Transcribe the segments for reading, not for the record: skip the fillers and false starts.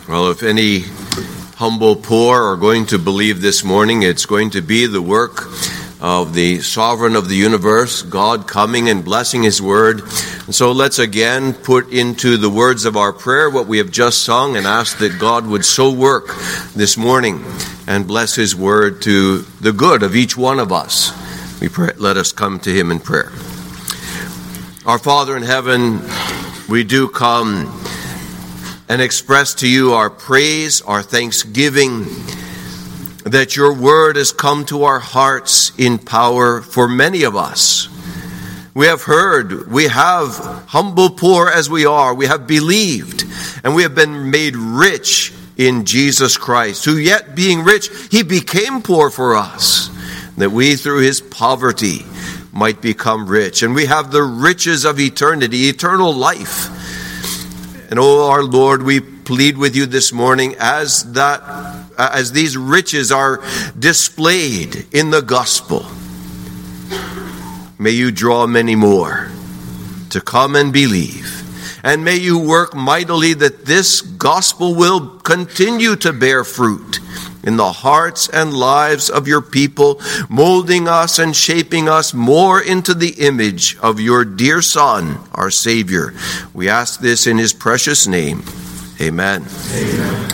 Well, if any humble poor are going to believe this morning, it's going to be the work of the sovereign of the universe, God coming and blessing his word. And so let's again put into the words of our prayer what we have just sung and ask that God would so work this morning and bless his word to the good of each one of us. We pray, let us come to him in prayer. Our Father in heaven, we do come and express to you our praise, our thanksgiving, that your word has come to our hearts in power for many of us. We have heard, we have, humble poor as we are, we have believed, and we have been made rich in Jesus Christ, who yet being rich, he became poor for us, that we through his poverty might become rich. And we have the riches of eternity, eternal life. And oh, our Lord, we plead with you this morning as these riches are displayed in the gospel. May you draw many more to come and believe. And may you work mightily that this gospel will continue to bear fruit in the hearts and lives of your people, molding us and shaping us more into the image of your dear Son, our Savior. We ask this in his precious name. Amen. Amen.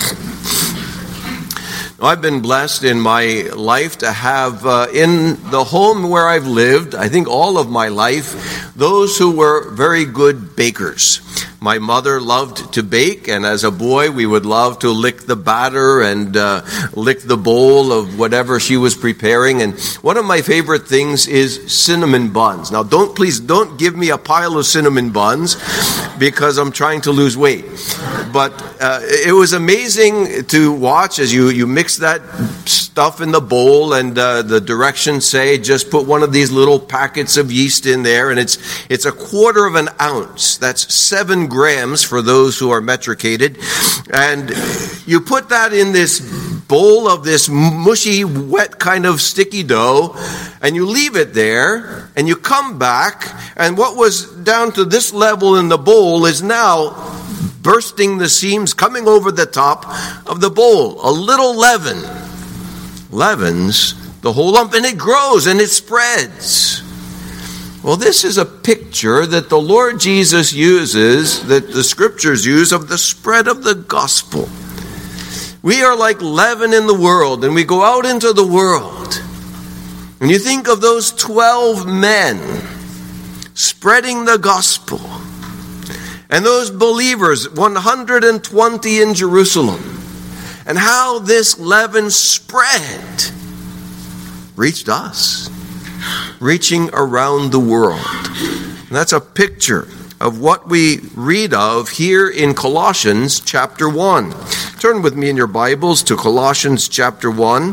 I've been blessed in my life to have in the home where I've lived, I think all of my life, those who were very good bakers. My mother loved to bake, and as a boy, we would love to lick the batter and lick the bowl of whatever she was preparing. And one of my favorite things is cinnamon buns. Now, please don't give me a pile of cinnamon buns because I'm trying to lose weight. But it was amazing to watch as you mix that stuff in the bowl, and the directions say just put one of these little packets of yeast in there, and it's a quarter of an ounce. That's 7 grams for those who are metricated. And you put that in this bowl of this mushy, wet kind of sticky dough, and you leave it there, and you come back, and what was down to this level in the bowl is now bursting the seams, coming over the top of the bowl. A little leaven leavens the whole lump, and it grows and it spreads. Well, this is a picture that the Lord Jesus uses, that the scriptures use, of the spread of the gospel. We are like leaven in the world, and we go out into the world. And you think of those 12 men spreading the gospel, and those believers, 120 in Jerusalem, and how this leaven spread, reached us, reaching around the world. And that's a picture of what we read of here in Colossians chapter 1. Turn with me in your Bibles to Colossians chapter 1.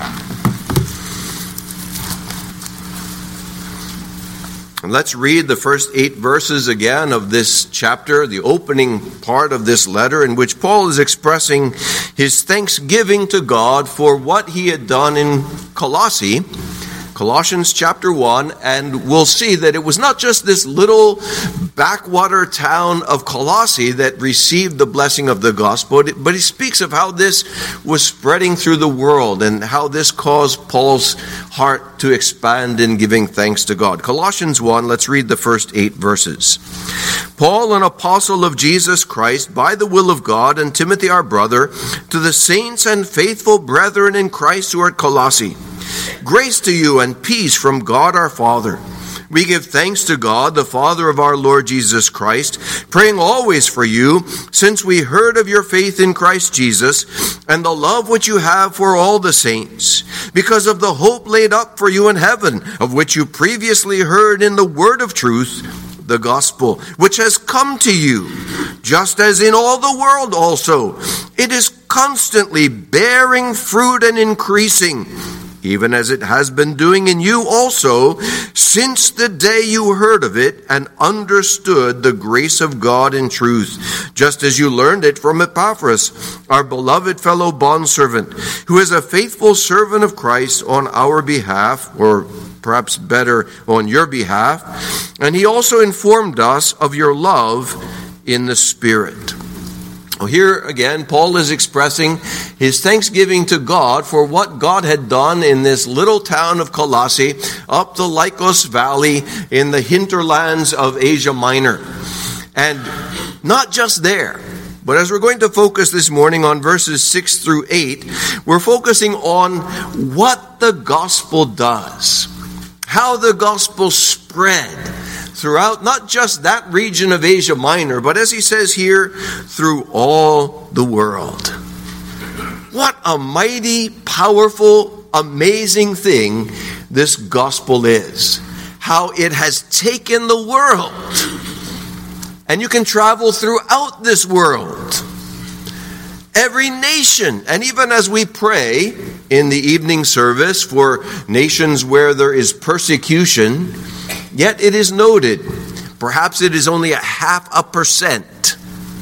And let's read the first 8 verses again of this chapter, the opening part of this letter, in which Paul is expressing his thanksgiving to God for what he had done in Colossae. Colossians chapter 1, and we'll see that it was not just this little backwater town of Colossae that received the blessing of the gospel, but he speaks of how this was spreading through the world and how this caused Paul's heart to expand in giving thanks to God. Colossians 1, let's read the first 8 verses. Paul, an apostle of Jesus Christ, by the will of God, and Timothy our brother, to the saints and faithful brethren in Christ who are at Colossae, grace to you and peace from God our Father. We give thanks to God, the Father of our Lord Jesus Christ, praying always for you, since we heard of your faith in Christ Jesus, and the love which you have for all the saints, because of the hope laid up for you in heaven, of which you previously heard in the word of truth, the gospel, which has come to you, just as in all the world also. It is constantly bearing fruit and increasing, even as it has been doing in you also, since the day you heard of it and understood the grace of God in truth, just as you learned it from Epaphras, our beloved fellow bondservant, who is a faithful servant of Christ on our behalf, or perhaps better, on your behalf. And he also informed us of your love in the Spirit. Well, here again, Paul is expressing his thanksgiving to God for what God had done in this little town of Colossae, up the Lycus Valley in the hinterlands of Asia Minor. And not just there, but as we're going to focus this morning on verses 6 through 8, we're focusing on what the gospel does, how the gospel spread throughout not just that region of Asia Minor, but as he says here, through all the world. What a mighty, powerful, amazing thing this gospel is. How it has taken the world. And you can travel throughout this world. Every nation, and even as we pray in the evening service for nations where there is persecution, yet it is noted, perhaps it is only 0.5%.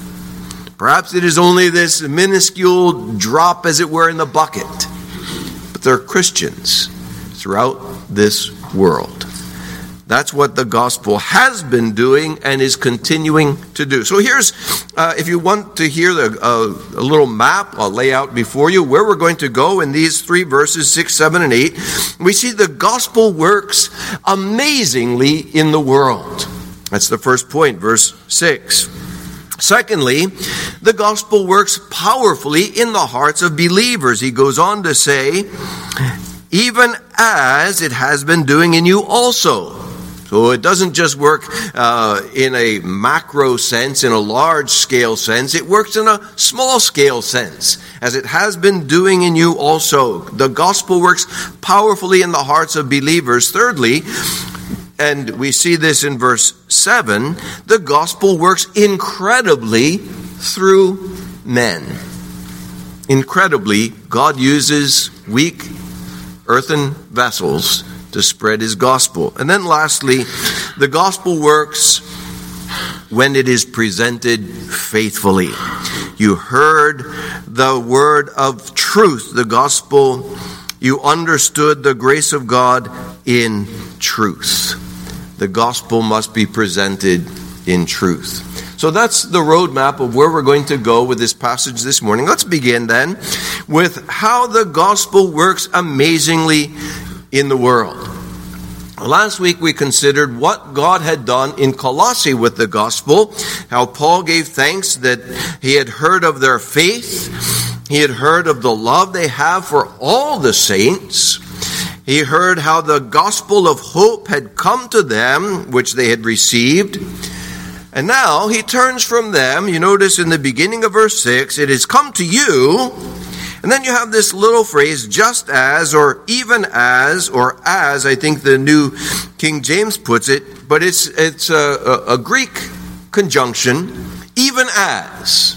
Perhaps it is only this minuscule drop, as it were, in the bucket. But there are Christians throughout this world. That's what the gospel has been doing and is continuing to do. So here's, if you want to hear a little map, I'll lay out before you where we're going to go in these 3 verses, 6, 7, and 8. We see the gospel works amazingly in the world. That's the first point, verse 6. Secondly, the gospel works powerfully in the hearts of believers. He goes on to say, even as it has been doing in you also. So it doesn't just work in a macro sense, in a large scale sense. It works in a small scale sense, as it has been doing in you also. The gospel works powerfully in the hearts of believers. Thirdly, and we see this in verse 7, the gospel works incredibly through men. Incredibly, God uses weak earthen vessels to spread his gospel. And then lastly, the gospel works when it is presented faithfully. You heard the word of truth, the gospel. You understood the grace of God in truth. The gospel must be presented in truth. So that's the roadmap of where we're going to go with this passage this morning. Let's begin then with how the gospel works amazingly in the world. Last week we considered what God had done in Colossae with the gospel, how Paul gave thanks that he had heard of their faith, he had heard of the love they have for all the saints, he heard how the gospel of hope had come to them, which they had received, and now he turns from them. You notice in the beginning of verse 6, it has come to you. And then you have this little phrase, just as, or even as, or as, I think the New King James puts it, but it's a Greek conjunction, even as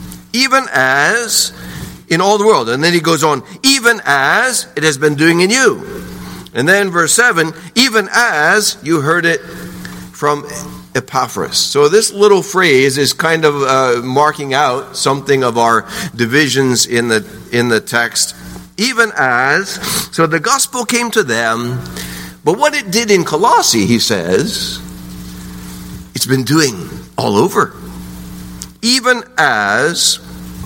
in all the world. And then he goes on, even as it has been doing in you. And then verse 7, even as you heard it from Epaphras. So this little phrase is kind of marking out something of our divisions in the text. Even as, so the gospel came to them, but what it did in Colossae, he says, it's been doing all over. Even as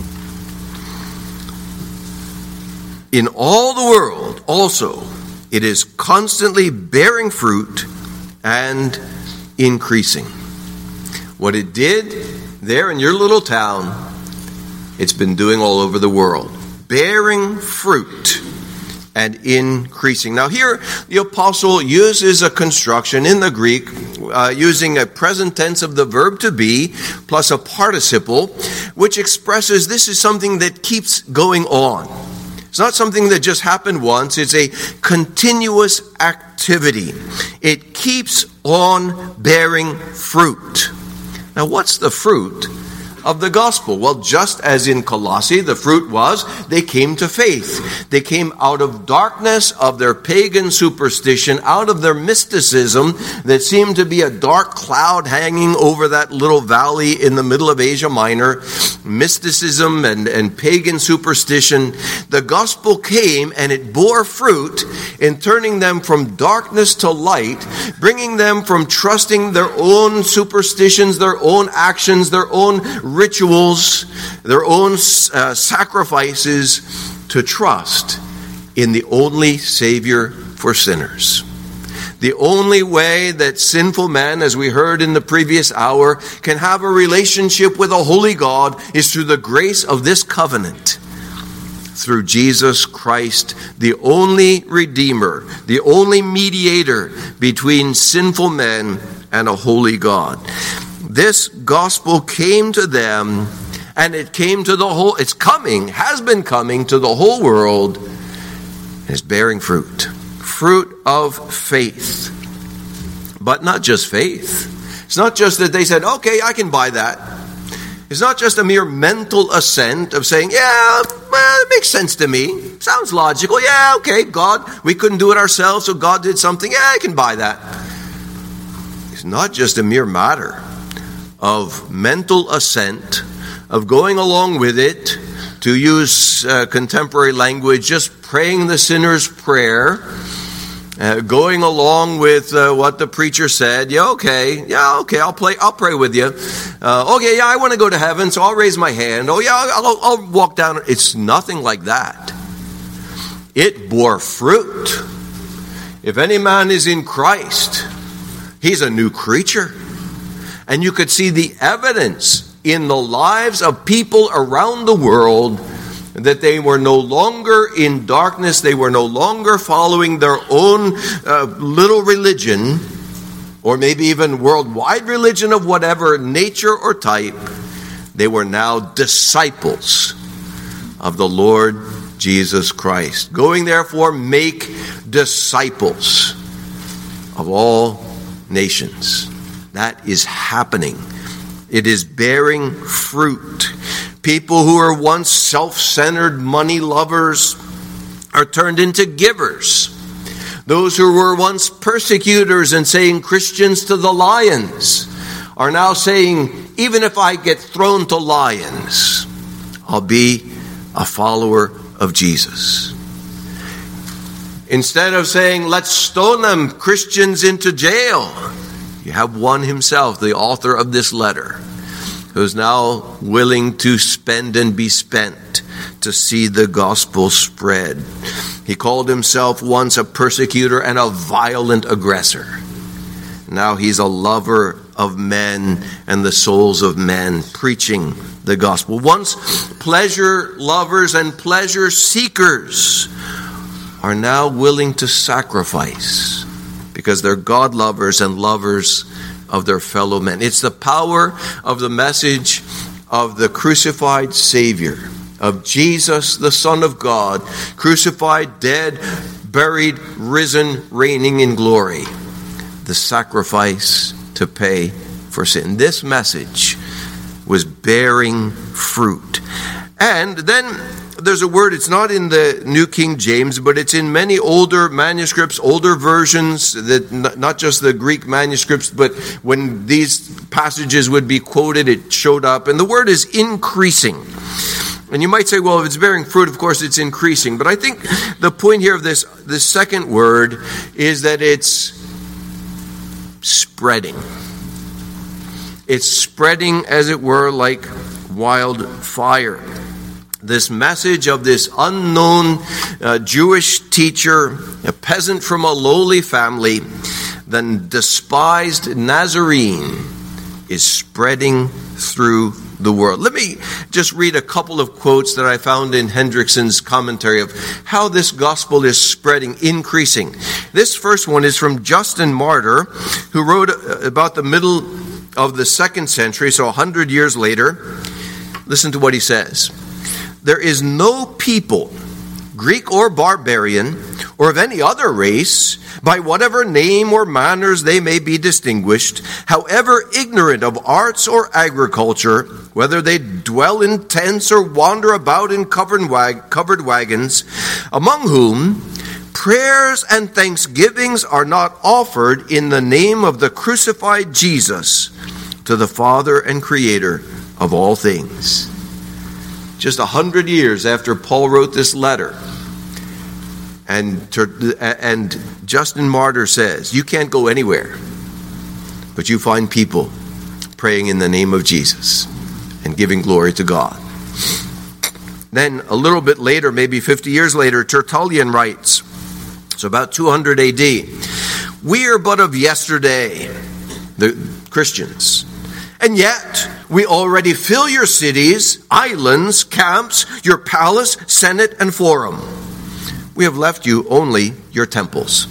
in all the world also, it is constantly bearing fruit and increasing. What it did there in your little town, it's been doing all over the world. Bearing fruit and increasing. Now here, the apostle uses a construction in the Greek, using a present tense of the verb to be, plus a participle, which expresses this is something that keeps going on. It's not something that just happened once. It's a continuous activity. It keeps on bearing fruit. Now, what's the fruit of the gospel? Well, just as in Colossae, the fruit was they came to faith. They came out of darkness of their pagan superstition, out of their mysticism that seemed to be a dark cloud hanging over that little valley in the middle of Asia Minor. Mysticism and pagan superstition. The gospel came and it bore fruit in turning them from darkness to light, bringing them from trusting their own superstitions, their own actions, their own rituals, their own sacrifices to trust in the only Savior for sinners. The only way that sinful man, as we heard in the previous hour, can have a relationship with a holy God is through the grace of this covenant, through Jesus Christ, the only Redeemer, the only mediator between sinful men and a holy God. This gospel came to them, and it came to the whole, has been coming to the whole world, and is bearing fruit. Fruit of faith. But not just faith. It's not just that they said, okay, I can buy that. It's not just a mere mental assent of saying, yeah, well, it makes sense to me. Sounds logical. Yeah, okay, God, we couldn't do it ourselves, so God did something. Yeah, I can buy that. It's not just a mere matter of mental assent, of going along with it, to use contemporary language, just praying the sinner's prayer, going along with what the preacher said. Yeah, okay, I'll pray with you. Okay, yeah, I want to go to heaven, so I'll raise my hand. Oh, yeah, I'll walk down. It's nothing like that. It bore fruit. If any man is in Christ, he's a new creature. And you could see the evidence in the lives of people around the world that they were no longer in darkness, they were no longer following their own little religion, or maybe even worldwide religion of whatever nature or type. They were now disciples of the Lord Jesus Christ. Going therefore, make disciples of all nations. That is happening. It is bearing fruit. People who were once self-centered money lovers are turned into givers. Those who were once persecutors and saying Christians to the lions are now saying, even if I get thrown to lions, I'll be a follower of Jesus. Instead of saying, let's stone them, Christians, into jail, you have one himself, the author of this letter, who's now willing to spend and be spent to see the gospel spread. He called himself once a persecutor and a violent aggressor. Now he's a lover of men and the souls of men, preaching the gospel. Once pleasure lovers and pleasure seekers are now willing to sacrifice because they're God lovers and lovers of their fellow men. It's the power of the message of the crucified Savior, of Jesus, the Son of God, crucified, dead, buried, risen, reigning in glory. The sacrifice to pay for sin. This message was bearing fruit. And then there's a word, it's not in the New King James, but it's in many older manuscripts, older versions, that not just the Greek manuscripts, but when these passages would be quoted, it showed up. And the word is increasing. And you might say, well, if it's bearing fruit, of course it's increasing. But I think the point here of this second word is that it's spreading. It's spreading, as it were, like wildfire. This message of this unknown Jewish teacher, a peasant from a lowly family, the despised Nazarene, is spreading through the world. Let me just read a couple of quotes that I found in Hendrickson's commentary of how this gospel is spreading, increasing. This first one is from Justin Martyr, who wrote about the middle of the 2nd century, so 100 years later. Listen to what he says. There is no people, Greek or barbarian, or of any other race, by whatever name or manners they may be distinguished, however ignorant of arts or agriculture, whether they dwell in tents or wander about in covered wagons, among whom prayers and thanksgivings are not offered in the name of the crucified Jesus to the Father and Creator of all things. Just 100 years after Paul wrote this letter, and Justin Martyr says, you can't go anywhere, but you find people praying in the name of Jesus. and giving glory to God. Then a little bit later, maybe 50 years later, Tertullian writes, so about 200 AD, "We are but of yesterday," the Christians, "and yet we already fill your cities, islands, camps, your palace, senate, and forum. We have left you only your temples."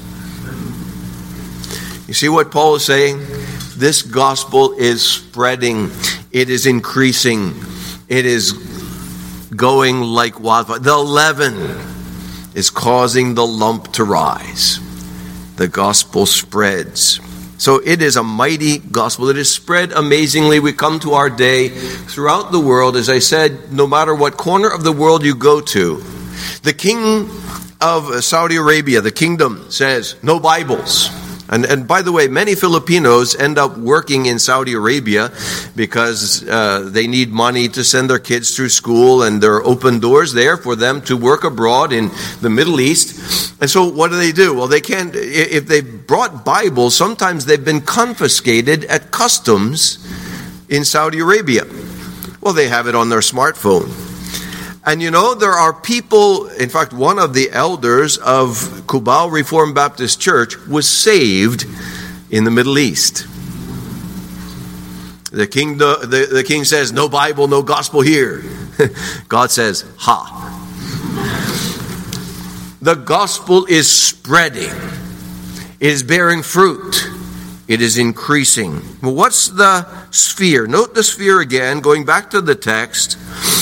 You see what Paul is saying? This gospel is spreading. It is increasing. It is going like wildfire. The leaven is causing the lump to rise. The gospel spreads. So it is a mighty gospel. It is spread amazingly. We come to our day throughout the world. As I said, no matter what corner of the world you go to, the king of Saudi Arabia, the kingdom, says, no Bibles. And by the way, many Filipinos end up working in Saudi Arabia because they need money to send their kids through school, and there are open doors there for them to work abroad in the Middle East. And so what do? Well, they can't, if they brought Bibles, sometimes they've been confiscated at customs in Saudi Arabia. Well, they have it on their smartphone. And you know, there are people, in fact, one of the elders of Cubao Reformed Baptist Church was saved in the Middle East. The king says, no Bible, no gospel here. God says, ha. The gospel is spreading. It is bearing fruit. It is increasing. Well, what's the sphere? Note the sphere again, going back to the text.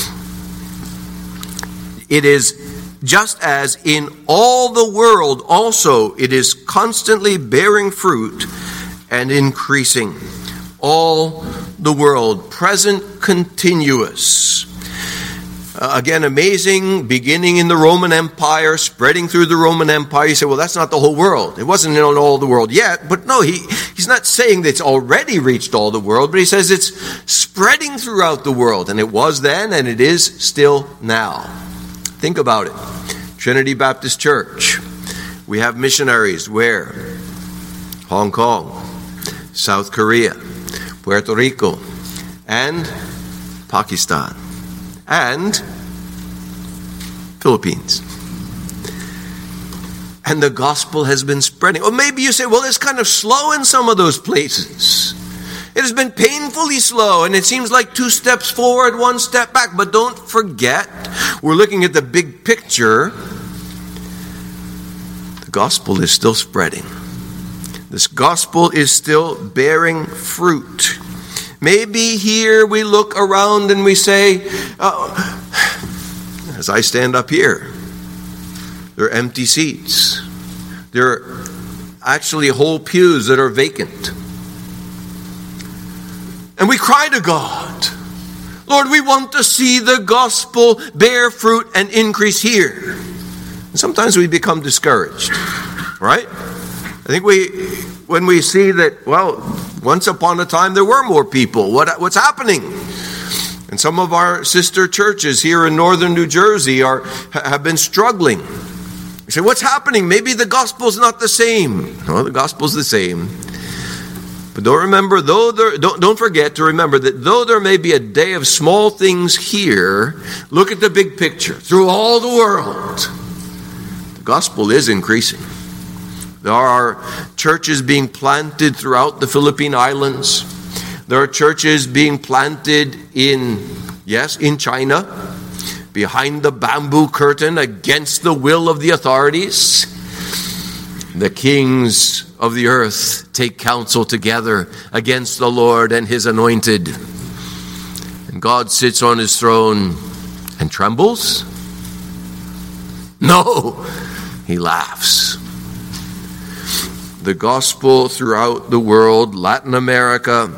It is just as in all the world also, it is constantly bearing fruit and increasing. All the world, present continuous. Again, amazing, beginning in the Roman Empire, spreading through the Roman Empire. You say, well, that's not the whole world. It wasn't in all the world yet. But no, he's not saying that it's already reached all the world, but he says it's spreading throughout the world. And it was then, and it is still now. Think about it. Trinity Baptist Church. We have missionaries where? Hong Kong, South Korea, Puerto Rico, and Pakistan, and Philippines. And the gospel has been spreading. Or maybe you say, well, it's kind of slow in some of those places. It has been painfully slow, and it seems like 2 steps forward, 1 step back. But don't forget, we're looking at the big picture. The gospel is still spreading. This gospel is still bearing fruit. Maybe here we look around and we say, as I stand up here, there are empty seats. There are actually whole pews that are vacant. And we cry to God, Lord, we want to see the gospel bear fruit and increase here. And sometimes we become discouraged, right? I think when we see that, well, once upon a time there were more people. What's happening? And some of our sister churches here in northern New Jersey have been struggling. You say, what's happening? Maybe the gospel's not the same. No, the gospel's the same. But don't forget to remember that though there may be a day of small things here, look at the big picture. Through all the world, the gospel is increasing. There are churches being planted throughout the Philippine Islands. There are churches being planted in China, behind the bamboo curtain, against the will of the authorities. The kings of the earth take counsel together against the Lord and his anointed. And God sits on his throne and trembles? No, he laughs. The gospel throughout the world, Latin America,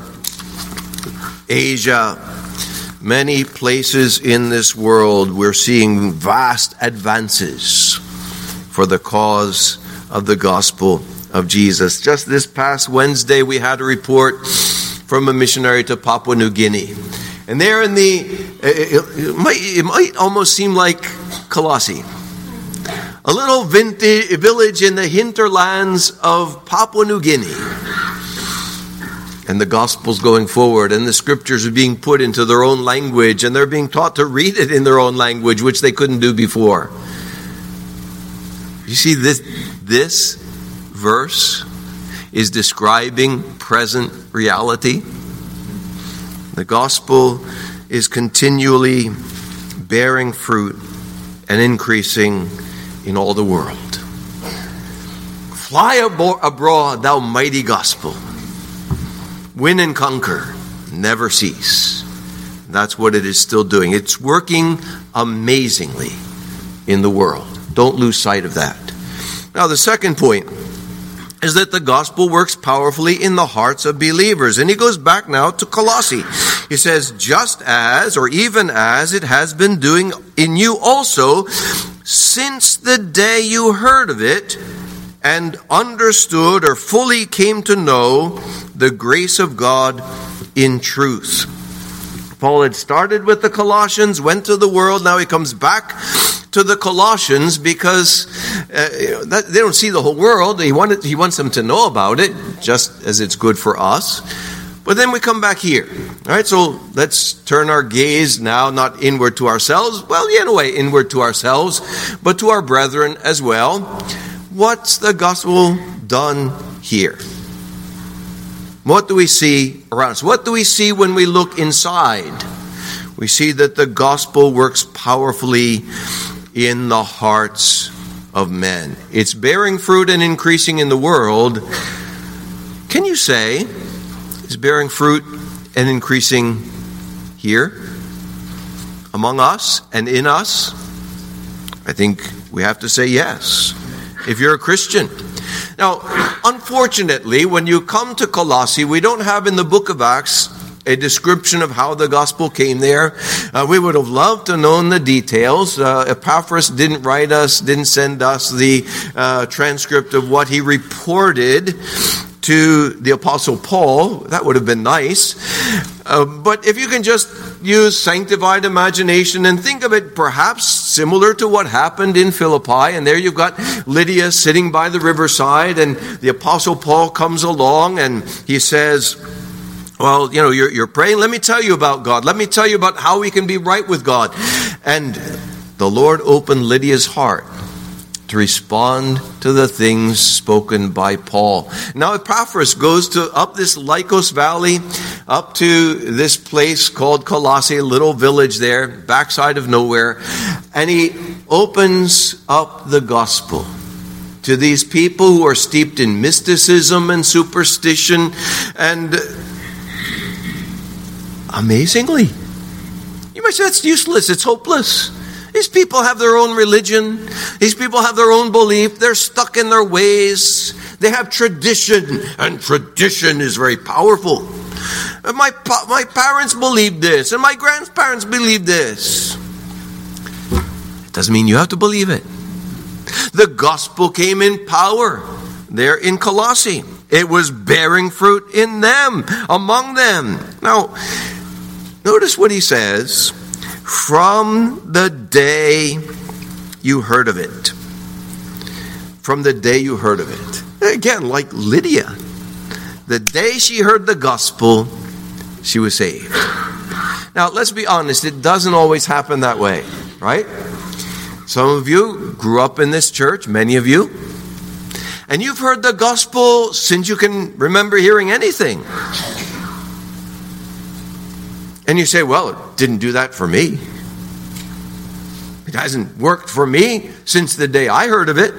Asia, many places in this world, we're seeing vast advances for the cause of the gospel of Jesus. Just this past Wednesday, we had a report from a missionary to Papua New Guinea. And there in it might almost seem like Colossae. A little village in the hinterlands of Papua New Guinea. And the gospel's going forward, and the scriptures are being put into their own language, and they're being taught to read it in their own language, which they couldn't do before. You see, this verse is describing present reality. The gospel is continually bearing fruit and increasing in all the world. Fly abroad, thou mighty gospel. Win and conquer, never cease. That's what it is still doing. It's working amazingly in the world. Don't lose sight of that. Now, the second point is that the gospel works powerfully in the hearts of believers. And he goes back now to Colossae. He says, just as, or even as, it has been doing in you also, since the day you heard of it, and understood or fully came to know the grace of God in truth. Paul had started with the Colossians, went to the world, now he comes back to the Colossians because they don't see the whole world. He wants them to know about it, just as it's good for us. But then we come back here. All right, so let's turn our gaze now not inward to ourselves, well, yeah, in a way, inward to ourselves, but to our brethren as well. What's the gospel done here? What do we see around us? What do we see when we look inside? We see that the gospel works powerfully in the hearts of men. It's bearing fruit and increasing in the world. Can you say it's bearing fruit and increasing here among us and in us? I think we have to say yes, if you're a Christian. Now, unfortunately, when you come to Colossae, we don't have in the book of Acts a description of how the gospel came there. We would have loved to know the details. Epaphras didn't send us the transcript of what he reported to the Apostle Paul. That would have been nice. But if you can just use sanctified imagination and think of it perhaps similar to what happened in Philippi, and there you've got Lydia sitting by the riverside, and the Apostle Paul comes along and he says, well, you know, you're praying. Let me tell you about God. Let me tell you about how we can be right with God. And the Lord opened Lydia's heart to respond to the things spoken by Paul. Now Epaphras goes up this Lycos Valley, up to this place called Colossae, a little village there, backside of nowhere, and he opens up the gospel to these people who are steeped in mysticism and superstition, and amazingly, you might say that's useless, it's hopeless. These people have their own religion. These people have their own belief. They're stuck in their ways. They have tradition, and tradition is very powerful. And my parents believed this, and my grandparents believed this. It doesn't mean you have to believe it. The gospel came in power there in Colossae. It was bearing fruit in them, among them. Now, notice what he says. From the day you heard of it. From the day you heard of it. Again, like Lydia. The day she heard the gospel, she was saved. Now, let's be honest. It doesn't always happen that way, right? Some of you grew up in this church, many of you. And you've heard the gospel since you can remember hearing anything. And you say, well, it didn't do that for me. It hasn't worked for me since the day I heard of it.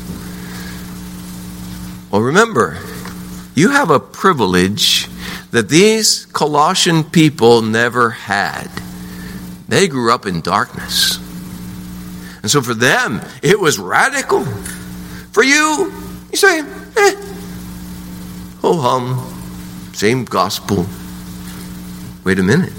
Well, remember, you have a privilege that these Colossian people never had. They grew up in darkness. And so for them, it was radical. For you, you say, ho-hum, same gospel. Wait a minute.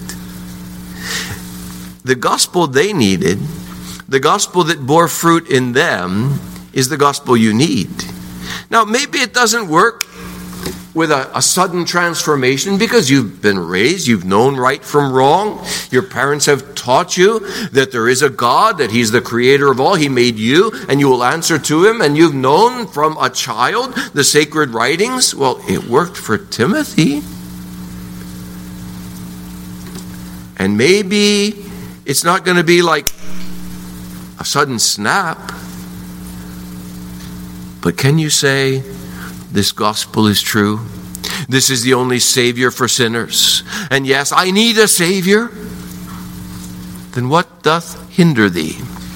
The gospel they needed, the gospel that bore fruit in them, is the gospel you need. Now, maybe it doesn't work with a sudden transformation because you've been raised, you've known right from wrong. Your parents have taught you that there is a God, that He's the creator of all. He made you, and you will answer to Him. And you've known from a child the sacred writings. Well, it worked for Timothy. And maybe it's not going to be like a sudden snap. But can you say, this gospel is true? This is the only Savior for sinners. And yes, I need a Savior. Then what doth hinder thee?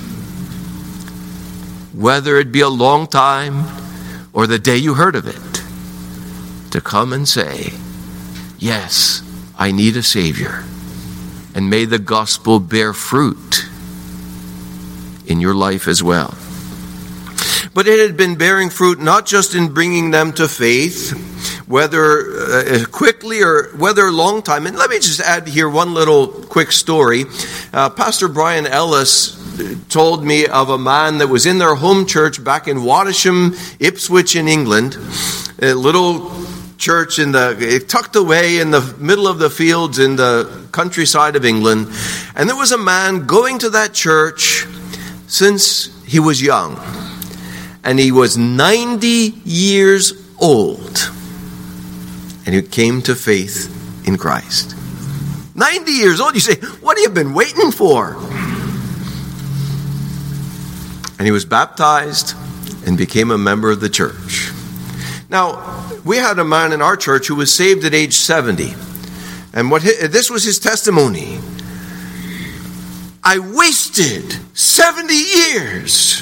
Whether it be a long time or the day you heard of it, to come and say, yes, I need a Savior. And may the gospel bear fruit in your life as well. But it had been bearing fruit not just in bringing them to faith, whether quickly or whether a long time. And let me just add here one little quick story. Pastor Brian Ellis told me of a man that was in their home church back in Wattisham, Ipswich in England, a little church tucked away in the middle of the fields in the countryside of England. And there was a man going to that church since he was young. And he was 90 years old. And he came to faith in Christ. 90 years old. You say, what have you been waiting for? And he was baptized and became a member of the church. Now, we had a man in our church who was saved at age 70. And this was his testimony. I wasted 70 years.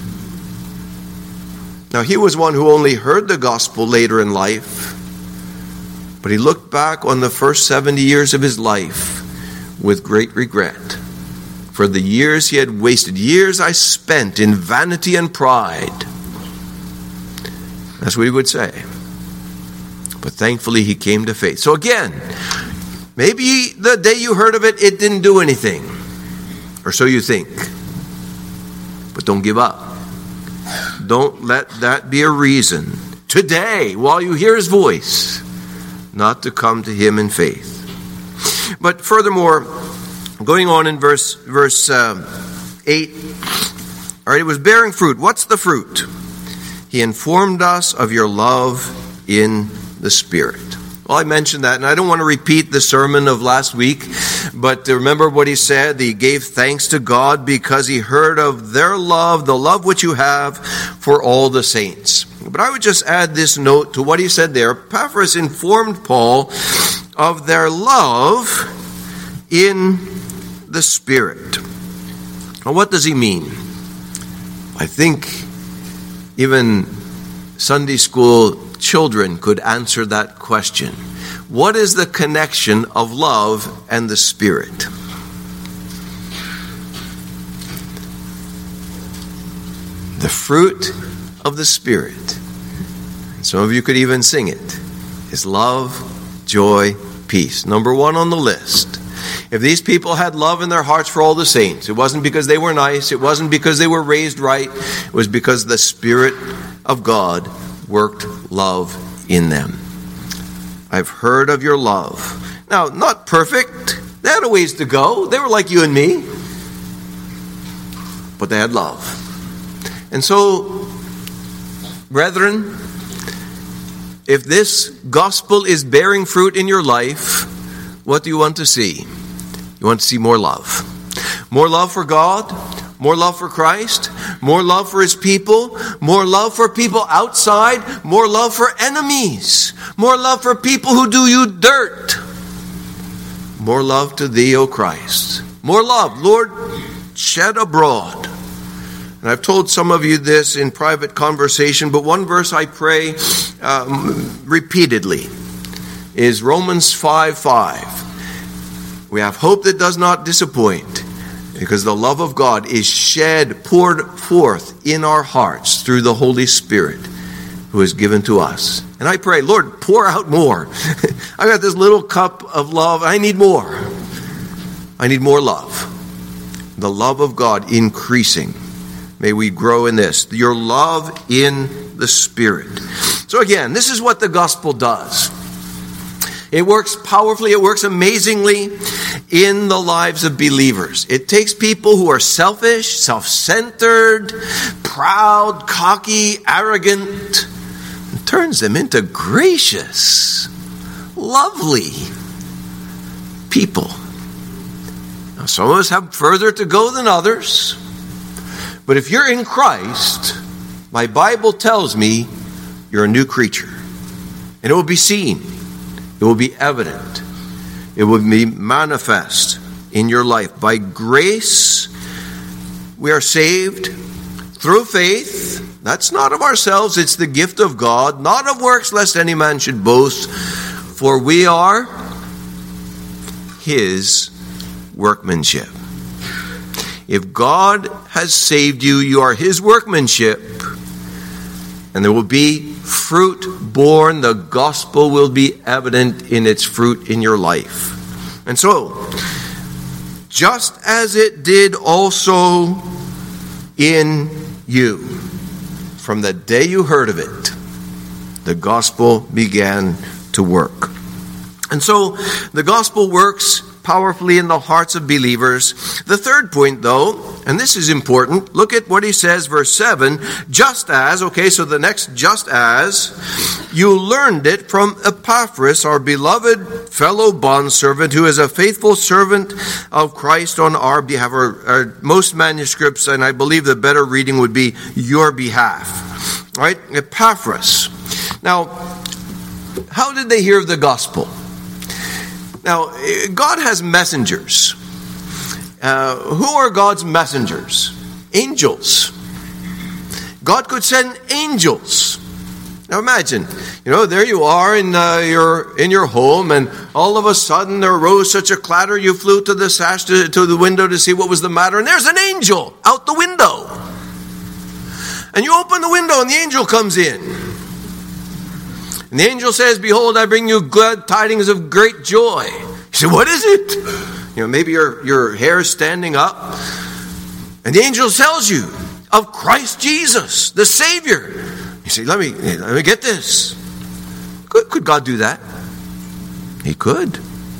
Now, he was one who only heard the gospel later in life. But he looked back on the first 70 years of his life with great regret for the years he had wasted, years I spent in vanity and pride. That's what he would say. But thankfully he came to faith. So again, maybe the day you heard of it, it didn't do anything. Or so you think. But don't give up. Don't let that be a reason today, while you hear his voice, not to come to him in faith. But furthermore, going on in verse 8, all right, it was bearing fruit. What's the fruit? He informed us of your love in the Spirit. Well, I mentioned that, and I don't want to repeat the sermon of last week, but remember what he said. He gave thanks to God because he heard of their love, the love which you have for all the saints. But I would just add this note to what he said there. Epaphras informed Paul of their love in the Spirit. Now, what does he mean? I think even Sunday school children could answer that question. What is the connection of love and the Spirit? The fruit of the Spirit, some of you could even sing it, is love, joy, peace. Number one on the list. If these people had love in their hearts for all the saints, it wasn't because they were nice, it wasn't because they were raised right, it was because the Spirit of God worked love in them. I've heard of your love. Now, not perfect. They had a ways to go. They were like you and me. But they had love. And so, brethren, if this gospel is bearing fruit in your life, what do you want to see? You want to see more love. More love for God, more love for Christ, more love for his people, more love for people outside, more love for enemies, more love for people who do you dirt. More love to thee, O Christ. More love, Lord, shed abroad. And I've told some of you this in private conversation, but one verse I pray repeatedly is Romans 5:5. We have hope that does not disappoint, because the love of God is poured forth in our hearts through the Holy Spirit who is given to us. And I pray, Lord, pour out more. I got this little cup of love. I need more. I need more love. The love of God increasing. May we grow in this. Your love in the Spirit. So again, this is what the gospel does. It works powerfully, it works amazingly in the lives of believers. It takes people who are selfish, self-centered, proud, cocky, arrogant, and turns them into gracious, lovely people. Now, some of us have further to go than others. But if you're in Christ, my Bible tells me you're a new creature. And it will be seen. It will be evident. It will be manifest in your life. By grace, we are saved through faith. That's not of ourselves. It's the gift of God, not of works, lest any man should boast. For we are His workmanship. If God has saved you, you are His workmanship. And there will be fruit born. The gospel will be evident in its fruit in your life. And so, just as it did also in you, from the day you heard of it, the gospel began to work. And so, the gospel works powerfully in the hearts of believers. The third point, though, and this is important, look at what he says, verse 7, just as, okay, so the next just as, you learned it from Epaphras, our beloved fellow bondservant, who is a faithful servant of Christ on our behalf. Our most manuscripts, and I believe the better reading would be your behalf. All right, Epaphras. Now, how did they hear of the gospel? Now, God has messengers. Who are God's messengers? Angels. God could send angels. Now imagine, there you are in your home, and all of a sudden there arose such a clatter, you flew to the sash to the window to see what was the matter, and there's an angel out the window. And you open the window, and the angel comes in. And the angel says, behold, I bring you glad tidings of great joy. You say, what is it? Maybe your hair is standing up. And the angel tells you of Christ Jesus, the Savior. You say, let me get this. Could God do that? He could.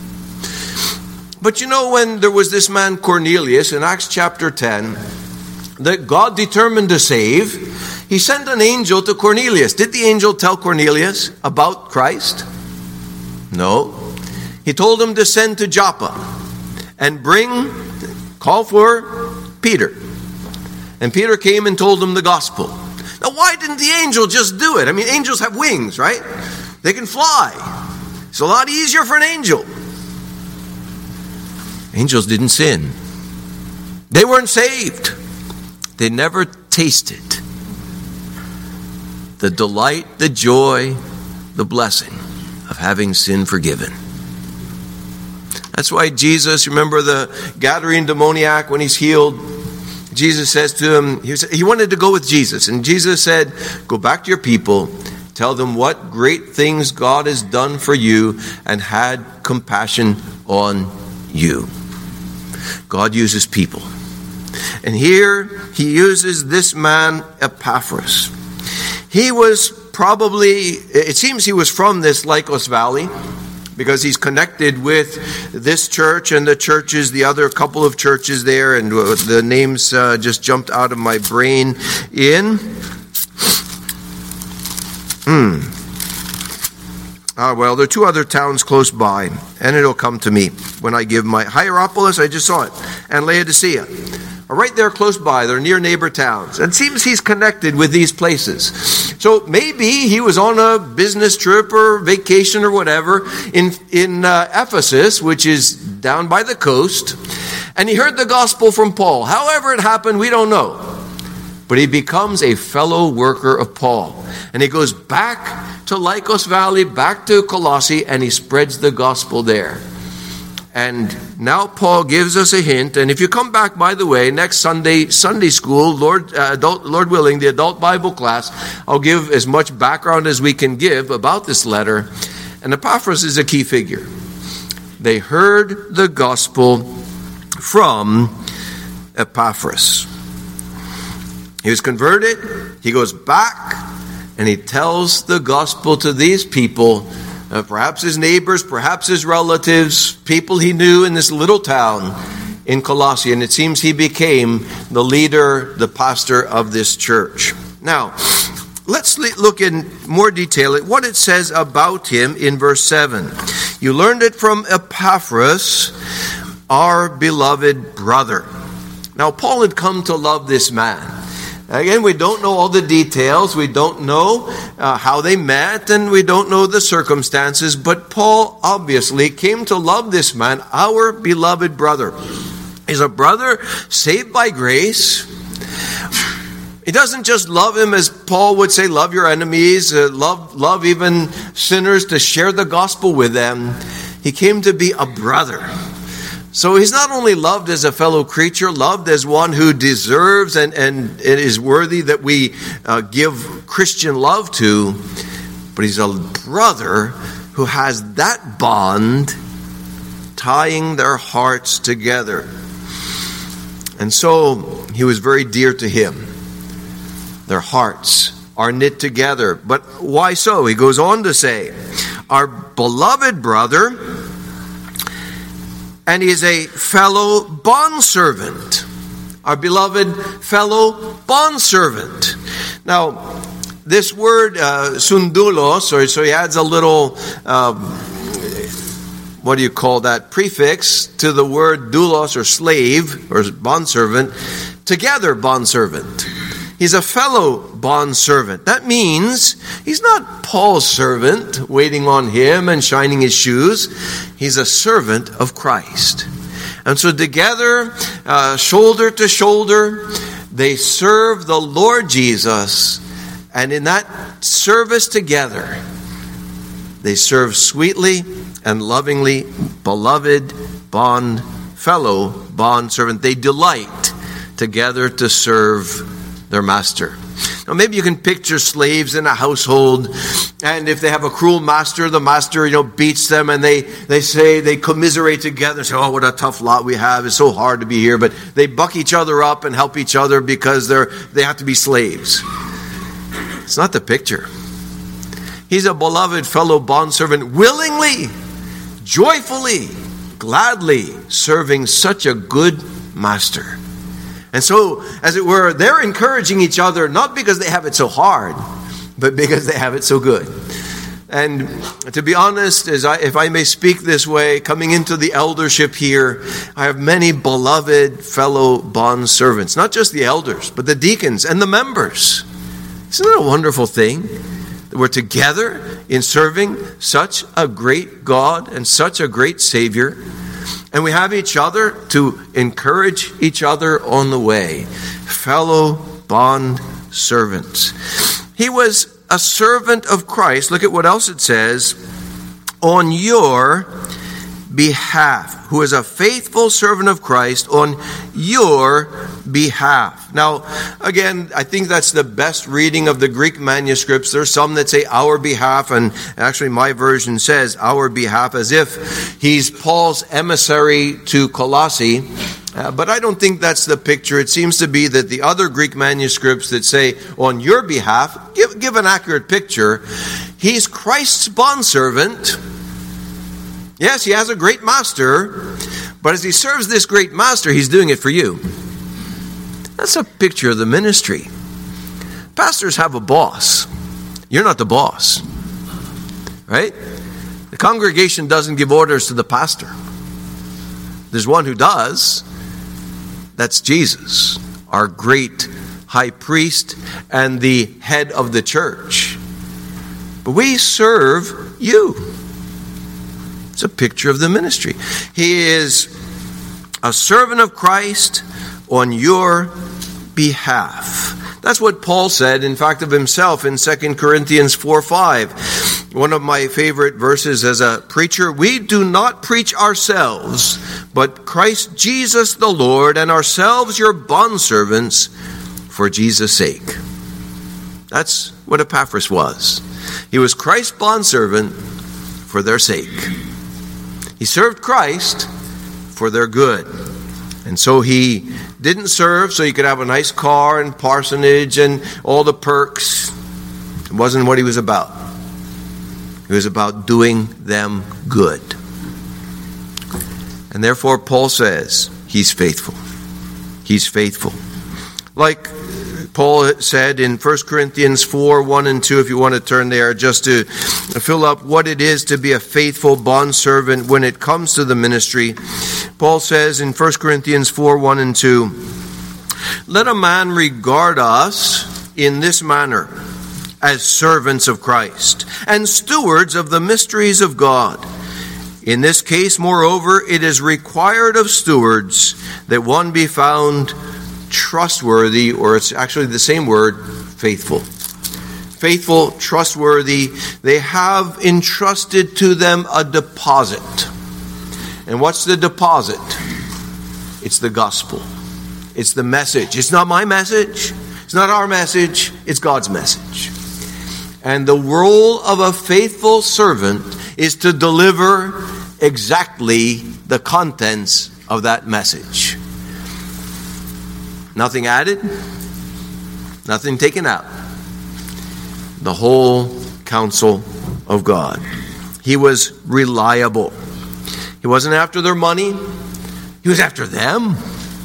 But when there was this man Cornelius in Acts chapter 10, that God determined to save, He sent an angel to Cornelius. Did the angel tell Cornelius about Christ? No. He told him to send to Joppa and call for Peter. And Peter came and told him the gospel. Now, why didn't the angel just do it? I mean, angels have wings, right? They can fly. It's a lot easier for an angel. Angels didn't sin. They weren't saved. They never tasted the delight, the joy, the blessing of having sin forgiven. That's why Jesus, remember the Gadarene demoniac when he's healed? Jesus says to him, he wanted to go with Jesus. And Jesus said, go back to your people, tell them what great things God has done for you and had compassion on you. God uses people. And here he uses this man Epaphras. He was it seems he was from this Lycos Valley, because he's connected with this church and the other couple of churches there, and the names just jumped out of my brain in. Well, there are two other towns close by, and it'll come to me when I give my Hierapolis, I just saw it, and Laodicea. Right there close by, they're near neighbor towns. And it seems he's connected with these places. So maybe he was on a business trip or vacation or whatever in Ephesus, which is down by the coast, and he heard the gospel from Paul. However it happened, we don't know. But he becomes a fellow worker of Paul. And he goes back to Lycos Valley, back to Colossae, and he spreads the gospel there. And now Paul gives us a hint. And if you come back, by the way, next Sunday school, Lord willing, the adult Bible class, I'll give as much background as we can give about this letter. And Epaphras is a key figure. They heard the gospel from Epaphras. He was converted. He goes back and he tells the gospel to these people, perhaps his neighbors, perhaps his relatives, people he knew in this little town in Colossae. And it seems he became the leader, the pastor of this church. Now, let's look in more detail at what it says about him in verse 7. You learned it from Epaphras, our beloved brother. Now, Paul had come to love this man. Again, we don't know all the details. We don't know how they met, and we don't know the circumstances. But Paul obviously came to love this man, our beloved brother. He's a brother saved by grace. He doesn't just love him, as Paul would say, love your enemies, love even sinners, to share the gospel with them. He came to be a brother. So he's not only loved as a fellow creature, loved as one who deserves and it is worthy that we give Christian love to, but he's a brother who has that bond tying their hearts together. And so he was very dear to him. Their hearts are knit together. But why so? He goes on to say, our beloved brother, and he is a fellow bondservant. Our beloved fellow bondservant. Now, this word, sundulos, so he adds a little, what do you call that, prefix to the word doulos, or slave, or bondservant, together bondservant. He's a fellow bondservant. That means he's not Paul's servant waiting on him and shining his shoes. He's a servant of Christ. And so together, shoulder to shoulder, they serve the Lord Jesus. And in that service together, they serve sweetly and lovingly, beloved fellow bondservant. They delight together to serve their master. Now, maybe you can picture slaves in a household, and if they have a cruel master, the master, beats them, and they commiserate together and say, oh, what a tough lot we have. It's so hard to be here. But they buck each other up and help each other because they have to be slaves. It's not the picture. He's a beloved fellow bondservant, willingly, joyfully, gladly serving such a good master. And so, as it were, they're encouraging each other, not because they have it so hard, but because they have it so good. And to be honest, if I may speak this way, coming into the eldership here, I have many beloved fellow bondservants, not just the elders, but the deacons and the members. Isn't that a wonderful thing? That we're together in serving such a great God and such a great Savior. And we have each other to encourage each other on the way. Fellow bond servants. He was a servant of Christ. Look at what else it says. On your behalf. Who is a faithful servant of Christ on your behalf. Now, again, I think that's the best reading of the Greek manuscripts. There's some that say our behalf, and actually my version says our behalf, as if he's Paul's emissary to Colossae. But I don't think that's the picture. It seems to be that the other Greek manuscripts that say on your behalf give an accurate picture. He's Christ's bondservant. Yes, he has a great master, but as he serves this great master, he's doing it for you. That's a picture of the ministry. Pastors have a boss. You're not the boss, right? The congregation doesn't give orders to the pastor. There's one who does. That's Jesus, our great high priest and the head of the church. But we serve you. It's a picture of the ministry. He is a servant of Christ on your behalf. That's what Paul said, in fact, of himself in 2 Corinthians 4:5. One of my favorite verses as a preacher. We do not preach ourselves, but Christ Jesus the Lord, and ourselves your bondservants for Jesus' sake. That's what Epaphras was. He was Christ's bondservant for their sake. He served Christ for their good. And so he didn't serve so he could have a nice car and parsonage and all the perks. It wasn't what he was about. He was about doing them good. And therefore Paul says he's faithful. He's faithful. Like Paul said in 1 Corinthians 4, 1 and 2, if you want to turn there, just to fill up what it is to be a faithful bondservant when it comes to the ministry. Paul says in 1 Corinthians 4, 1 and 2, let a man regard us in this manner, as servants of Christ and stewards of the mysteries of God. In this case, moreover, it is required of stewards that one be found trustworthy, or it's actually the same word, faithful. Faithful, trustworthy. They have entrusted to them a deposit. And what's the deposit? It's the gospel. It's the message. It's not my message. It's not our message. It's God's message. And the role of a faithful servant is to deliver exactly the contents of that message. Nothing added, nothing taken out. The whole counsel of God. He was reliable. He wasn't after their money. He was after them.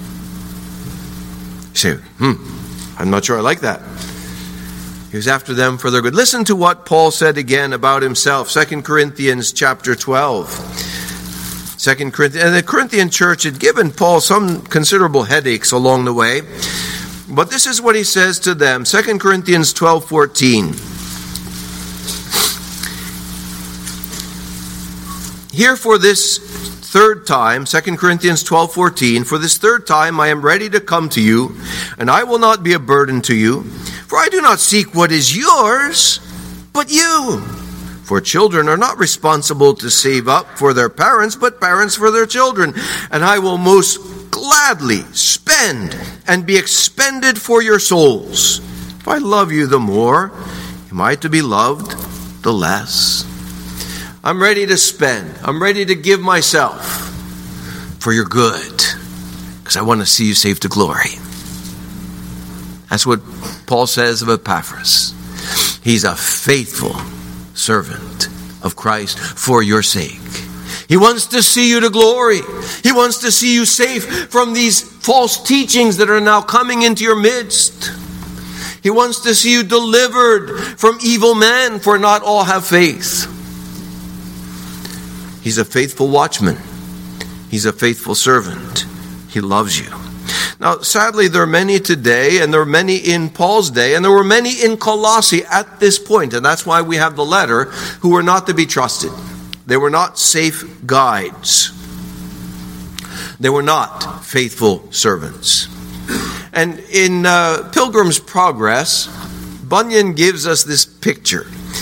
You say, I'm not sure I like that. He was after them for their good. Listen to what Paul said again about himself. 2 Corinthians chapter 12. 2 Corinthians, and the Corinthian church had given Paul some considerable headaches along the way. But this is what he says to them. 2 Corinthians 12:14. Here for this third time, 2 Corinthians 12:14, for this third time I am ready to come to you, and I will not be a burden to you. For I do not seek what is yours, but you. For children are not responsible to save up for their parents, but parents for their children. And I will most gladly spend and be expended for your souls. If I love you the more, am I to be loved the less? I'm ready to spend. I'm ready to give myself for your good, because I want to see you saved to glory. That's what Paul says of Epaphras. He's a faithful servant of Christ for your sake. He wants to see you to glory. He wants to see you safe from these false teachings that are now coming into your midst. He wants to see you delivered from evil men, for not all have faith. He's a faithful watchman. He's a faithful servant. He loves you. Now, sadly, there are many today, and there are many in Paul's day, and there were many in Colossae at this point, and that's why we have the letter, who were not to be trusted. They were not safe guides. They were not faithful servants. And in Pilgrim's Progress, Bunyan gives us this picture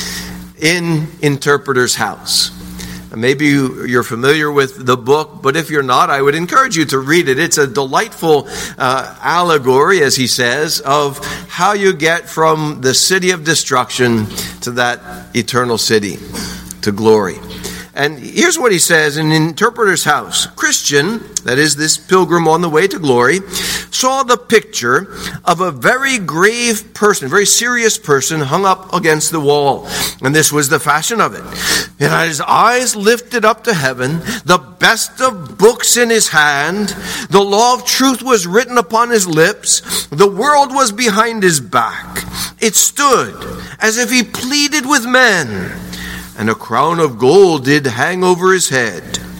in Interpreter's House. Maybe you're familiar with the book, but if you're not, I would encourage you to read it. It's a delightful allegory, as he says, of how you get from the city of destruction to that eternal city, to glory. And here's what he says in Interpreter's House. Christian, that is this pilgrim on the way to glory, saw the picture of a very grave person, very serious person, hung up against the wall. And this was the fashion of it. And had his eyes lifted up to heaven, the best of books in his hand, the law of truth was written upon his lips, the world was behind his back. It stood as if he pleaded with men, and a crown of gold did hang over his head.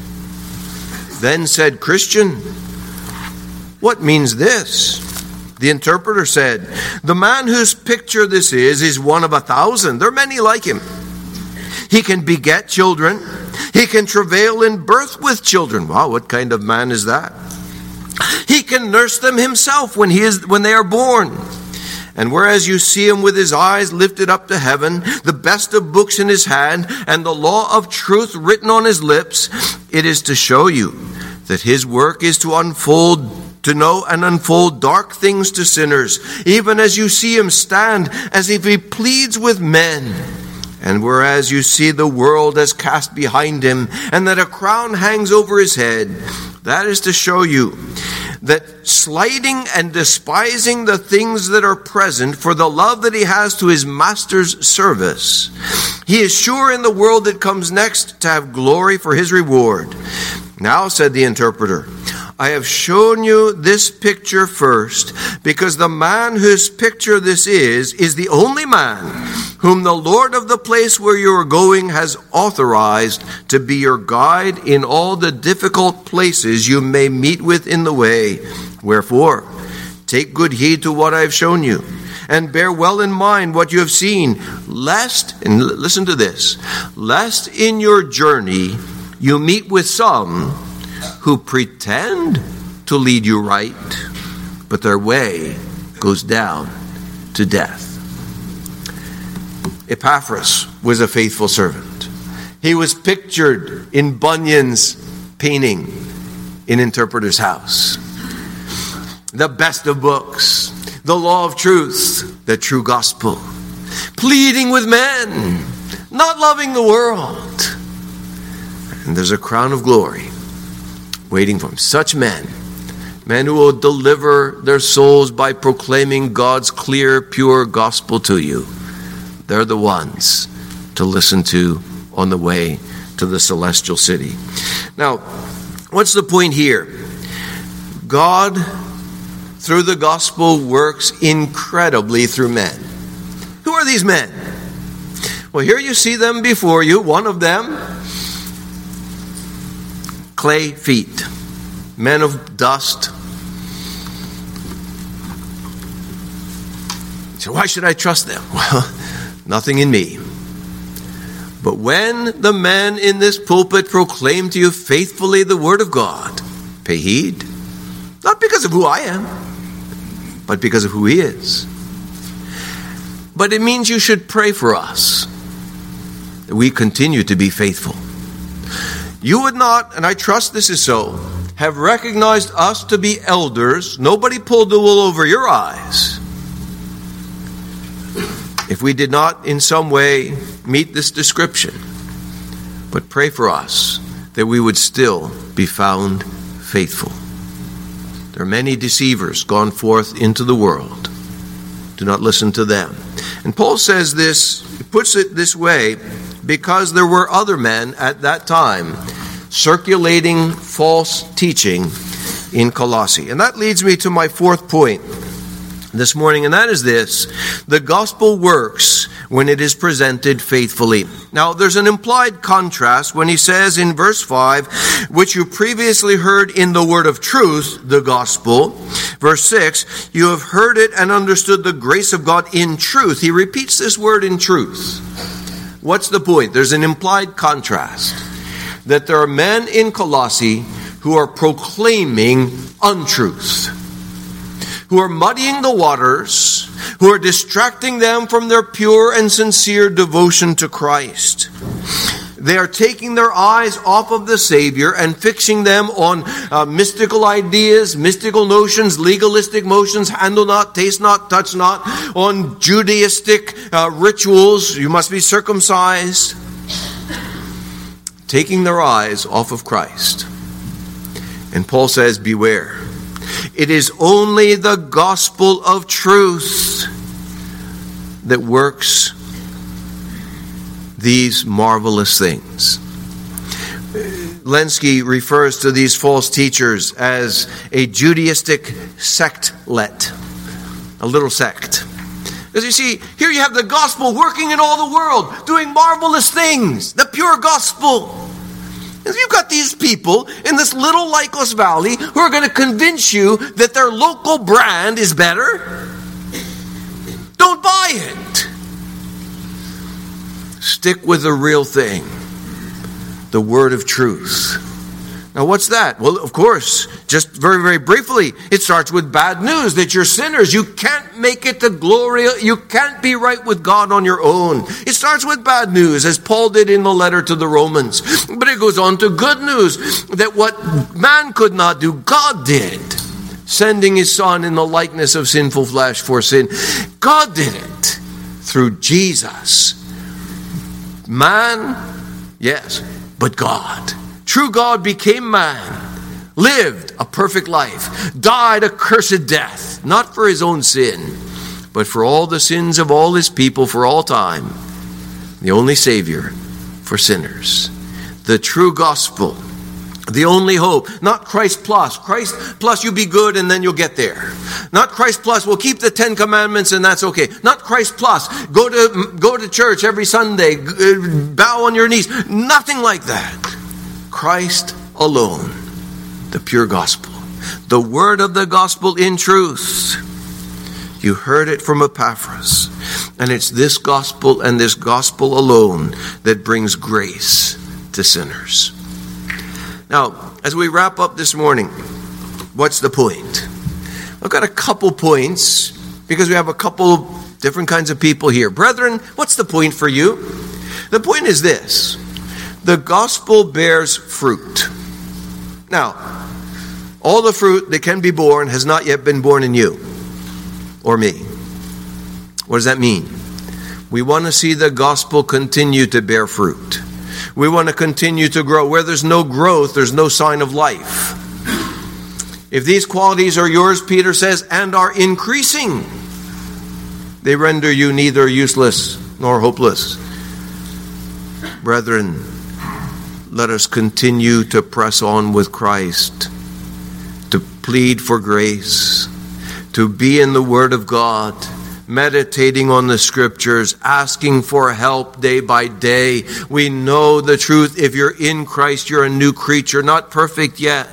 Then said Christian, what means this? The interpreter said, the man whose picture this is one of 1,000. There are many like him. He can beget children. He can travail in birth with children. Wow, what kind of man is that? He can nurse them himself when they are born. And whereas you see him with his eyes lifted up to heaven, the best of books in his hand, and the law of truth written on his lips, it is to show you that his work is to know and unfold dark things to sinners, even as you see him stand as if he pleads with men. And whereas you see the world as cast behind him, and that a crown hangs over his head, that is to show you that slighting and despising the things that are present for the love that he has to his master's service, he is sure in the world that comes next to have glory for his reward. Now, said the interpreter, I have shown you this picture first, because the man whose picture this is the only man whom the Lord of the place where you are going has authorized to be your guide in all the difficult places you may meet with in the way. Wherefore, take good heed to what I have shown you, and bear well in mind what you have seen, lest, and listen to this, lest in your journey you meet with some who pretend to lead you right, but their way goes down to death. Epaphras was a faithful servant. He was pictured in Bunyan's painting in Interpreter's House. The best of books, the law of truth, the true gospel, pleading with men, not loving the world. And there's a crown of glory waiting for him. Such men who will deliver their souls by proclaiming God's clear, pure gospel to you. They're the ones to listen to on the way to the celestial city. Now, what's the point here? God, through the gospel, works incredibly through men. Who are these men? Well, here you see them before you. One of them, clay feet, men of dust. So why should I trust them? Well, nothing in me. But when the men in this pulpit proclaim to you faithfully the word of God, pay heed. Not because of who I am, but because of who he is. But it means you should pray for us, that we continue to be faithful. You would not, and I trust this is so, have recognized us to be elders. Nobody pulled the wool over your eyes if we did not in some way meet this description. But pray for us that we would still be found faithful. There are many deceivers gone forth into the world. Do not listen to them. And Paul says this, he puts it this way, because there were other men at that time circulating false teaching in Colossae. And that leads me to my fourth point this morning, and that is this: the gospel works when it is presented faithfully. Now, there's an implied contrast when he says in verse 5, which you previously heard in the word of truth, the gospel. Verse 6, you have heard it and understood the grace of God in truth. He repeats this word in truth. What's the point? There's an implied contrast that there are men in Colossae who are proclaiming untruth, who are muddying the waters, who are distracting them from their pure and sincere devotion to Christ. They are taking their eyes off of the Savior and fixing them on mystical ideas, mystical notions, legalistic motions, handle not, taste not, touch not, on Judaistic rituals. You must be circumcised. Taking their eyes off of Christ. And Paul says, beware. It is only the gospel of truth that works these marvelous things. Lenski refers to these false teachers as a Judaistic sectlet, a little sect. As you see, here you have the gospel working in all the world, doing marvelous things, the pure gospel. And you've got these people in this little Lycos Valley who are going to convince you that their local brand is better. Don't buy it. Stick with the real thing, the word of truth. Now, what's that? Well, of course, just very, very briefly, it starts with bad news that you're sinners. You can't make it to glory. You can't be right with God on your own. It starts with bad news, as Paul did in the letter to the Romans. But it goes on to good news, that what man could not do, God did, sending his Son in the likeness of sinful flesh for sin. God did it through Jesus. Man, yes, but God. True God became man, lived a perfect life, died a cursed death, not for his own sin, but for all the sins of all his people for all time. The only Savior for sinners. The true gospel The only hope. Not Christ plus. Christ plus, you be good and then you'll get there. Not Christ plus, we'll keep the 10 commandments and that's okay. Not Christ plus, go to church every Sunday, bow on your knees. Nothing like that. Christ alone. The pure gospel. The word of the gospel in truth. You heard it from Epaphras. And it's this gospel and this gospel alone that brings grace to sinners. Now, as we wrap up this morning, what's the point? I've got a couple points because we have a couple different kinds of people here. Brethren, what's the point for you? The point is this. The gospel bears fruit. Now, all the fruit that can be born has not yet been born in you or me. What does that mean? We want to see the gospel continue to bear fruit. We want to continue to grow. Where there's no growth, there's no sign of life. If these qualities are yours, Peter says, and are increasing, they render you neither useless nor hopeless. Brethren, let us continue to press on with Christ, to plead for grace, to be in the Word of God, meditating on the Scriptures, asking for help day by day. We know the truth. If you're in Christ, you're a new creature, not perfect yet.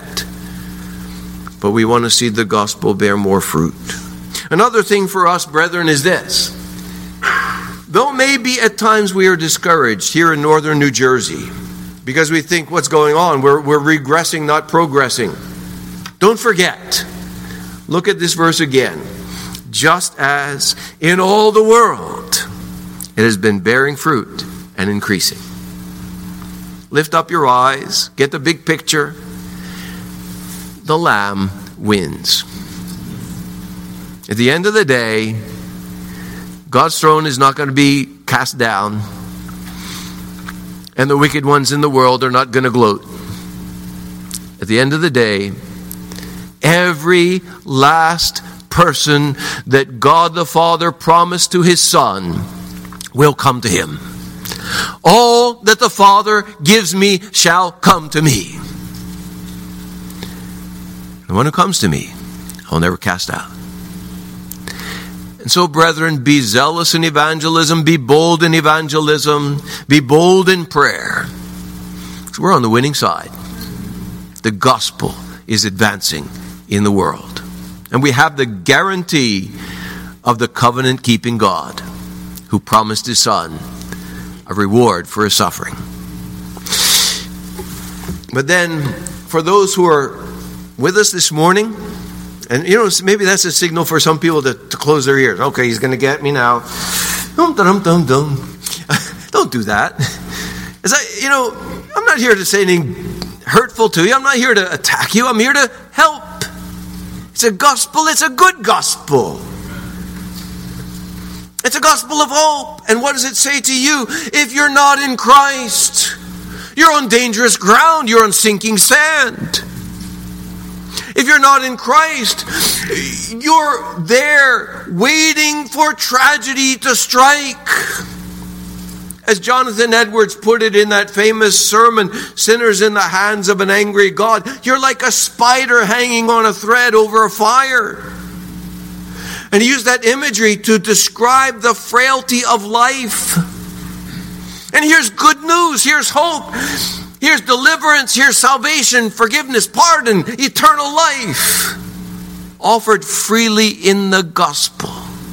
But we want to see the gospel bear more fruit. Another thing for us, brethren, is this. Though maybe at times we are discouraged here in northern New Jersey because we think what's going on, we're regressing, not progressing. Don't forget. Look at this verse again. Just as in all the world it has been bearing fruit and increasing. Lift up your eyes, get the big picture. The Lamb wins. At the end of the day, God's throne is not going to be cast down, and the wicked ones in the world are not going to gloat. At the end of the day, every last person that God the Father promised to his Son will come to him. All that the Father gives me shall come to me. The one who comes to me, I'll never cast out. And so, brethren, be zealous in evangelism, be bold in evangelism, be bold in prayer. Because we're on the winning side. The gospel is advancing in the world. And we have the guarantee of the covenant-keeping God who promised his Son a reward for his suffering. But then, for those who are with us this morning, and maybe that's a signal for some people to close their ears. Okay, he's going to get me now. Don't do that. I'm not here to say anything hurtful to you. I'm not here to attack you. I'm here to help. It's a gospel. It's a good gospel. It's a gospel of hope. And what does it say to you? If you're not in Christ, you're on dangerous ground. You're on sinking sand. If you're not in Christ, you're there waiting for tragedy to strike. As Jonathan Edwards put it in that famous sermon, Sinners in the Hands of an Angry God, you're like a spider hanging on a thread over a fire. And he used that imagery to describe the frailty of life. And here's good news, here's hope. Here's deliverance, here's salvation, forgiveness, pardon, eternal life, offered freely in the gospel.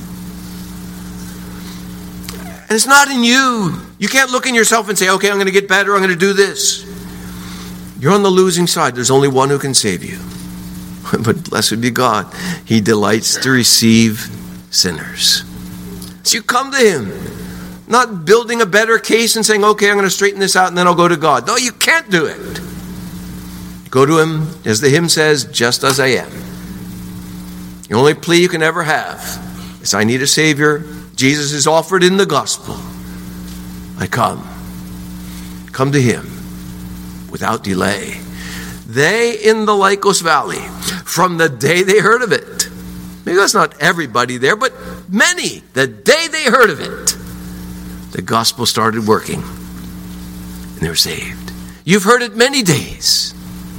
And it's not in you. You can't look in yourself and say, okay, I'm going to get better, I'm going to do this. You're on the losing side. There's only one who can save you. But blessed be God. He delights to receive sinners. So you come to him. Not building a better case and saying, okay, I'm going to straighten this out and then I'll go to God. No, you can't do it. Go to him, as the hymn says, just as I am. The only plea you can ever have is, I need a Savior. Jesus is offered in the gospel. I come. Come to him without delay. They in the Lycos Valley, from the day they heard of it, maybe that's not everybody there, but many, the day they heard of it, the gospel started working, and they were saved. You've heard it many days.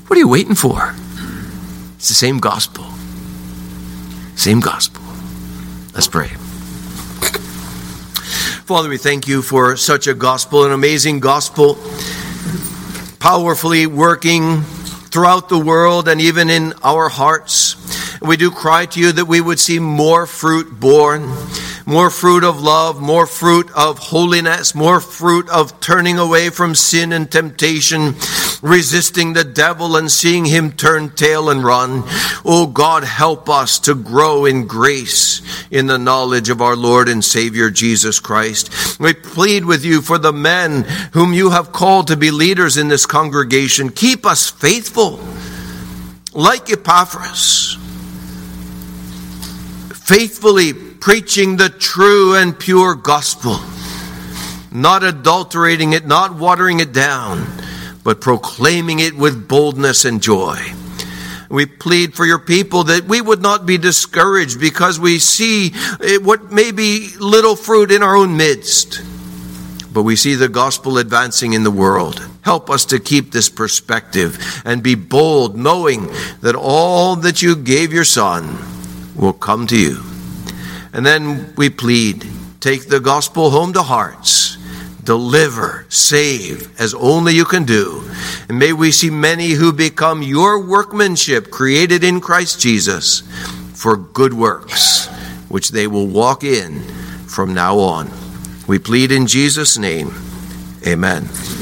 What are you waiting for? It's the same gospel. Same gospel. Let's pray. Father, we thank you for such a gospel, an amazing gospel, powerfully working throughout the world and even in our hearts. We do cry to you that we would see more fruit born, more fruit of love, more fruit of holiness, more fruit of turning away from sin and temptation, resisting the devil and seeing him turn tail and run. Oh God, help us to grow in grace in the knowledge of our Lord and Savior Jesus Christ. We plead with you for the men whom you have called to be leaders in this congregation. Keep us faithful, like Epaphras, faithfully preaching the true and pure gospel, not adulterating it, not watering it down, but proclaiming it with boldness and joy. We plead for your people that we would not be discouraged because we see what may be little fruit in our own midst, but we see the gospel advancing in the world. Help us to keep this perspective and be bold, knowing that all that you gave your Son will come to you. And then we plead, take the gospel home to hearts, deliver, save, as only you can do. And may we see many who become your workmanship, created in Christ Jesus, for good works, which they will walk in from now on. We plead in Jesus' name. Amen.